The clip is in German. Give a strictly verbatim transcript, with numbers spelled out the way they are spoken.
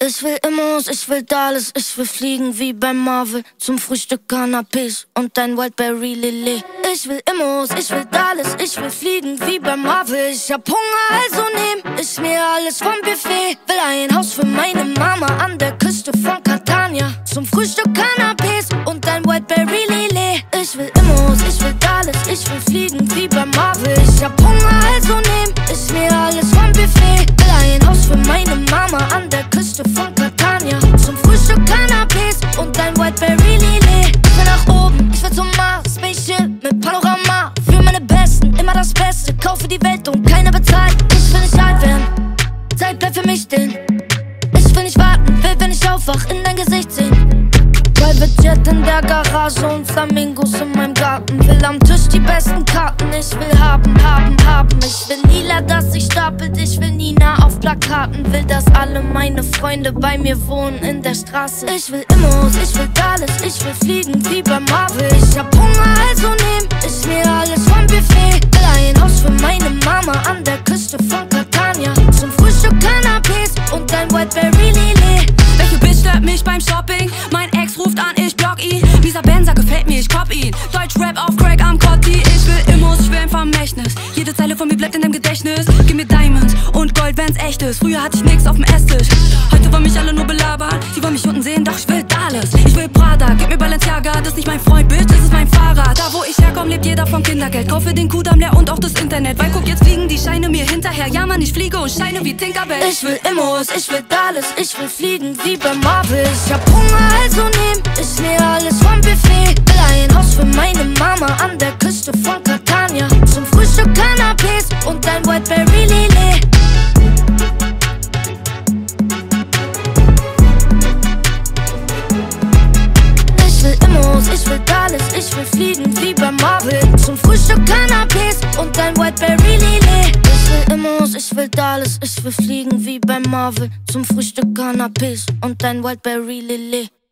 Ich will Immos, ich will Dallas, ich will fliegen wie beim Marvel. Zum Frühstück Cannabis und dein Wildberry Lillet. Ich will Immos, ich will Dallas, ich will fliegen wie beim Marvel. Ich hab Hunger, also nehm ich mir alles vom Buffet. Will ein Haus für meine Mama an der Küste von Catania. Zum Frühstück Cannabis und dein Wildberry Lillet. Ich will Immos, ich will Dallas, ich will fliegen wie beim Marvel. Ich hab Hunger, also nehm ich mir alles vom Buffet. Will ein Haus für meine Mama an der Küste von Catania. Zum Frühstück Cannabis und dein Wildberry Lillet. Ich will nach oben, ich will zum Mars, Spaceship mit Panorama. Für meine Besten, immer das Beste. Kaufe die Welt und keiner bezahlt. Ich will nicht alt werden, Zeit bleibt für mich stehen. Ich will nicht warten, will, wenn ich aufwach, in dein Gesicht sehen. Private Jet in der Garage und Flamingos in meinem Garten. Will am Tisch die besten Karten. Ich will haben, haben, haben. Ich will Lila, das sich stapelt. Ich will Nina auf Plakaten. Will, dass alle meine Freunde bei mir wohnen in der Straße. Ich will Immos, ich will Dallas, ich will fliegen wie beim Marvel. Ich hab Hunger, also nehm ich mir alles vom Buffet. Will ein Haus für meine Mama an der Küste von Catania. Zum Frühstück Cannabis und dein Wildberry Lillet. Welche Bitch stört mich beim Shopping? Mein Ex ruft an, ich block ihn. Dieser Benzer gefällt mir, ich cop ihn. Deutschrap auf Crack am Cotti. Ich will Immos, ich will ein Vermächtnis. Jede Zeile von mir bleibt in deinem Gedächtnis. Gib mir Diamonds und Gold, wenn's echt ist. Früher hatte ich nix auf dem Esstisch. Heute wollen mich alle nur belabern. Sie wollen mich unten sehen, doch ich will Dallas. Ich will Prada, gib mir Balenciaga. Das ist nicht mein Freund, Bitch, das ist mein Fahrrad. Da wo ich herkomme, lebt jeder vom Kindergeld. Kaufe den Kudamm leer und auch das Internet. Weil guck, jetzt fliegen die Scheine mir hinterher. Ja Mann, ich fliege und scheine wie Tinkerbell. Ich will Immos, ich will Dallas, ich will fliegen wie beim Marvel. Ich hab Hunger, also nehm ich mir alles vom Buffet. Will ein Haus für meine Mama an der Küste von Catania. Zum Frühstück Cannabis und dein Wildberry Lillet. Ich will Immos, ich will Dallas, ich will fliegen wie beim Marvel. Zum Frühstück Cannabis und dein Wildberry Lillet. Ich will Immos, ich will Dallas, ich will fliegen wie beim Marvel. Zum Frühstück Cannabis und dein Wildberry Lillet.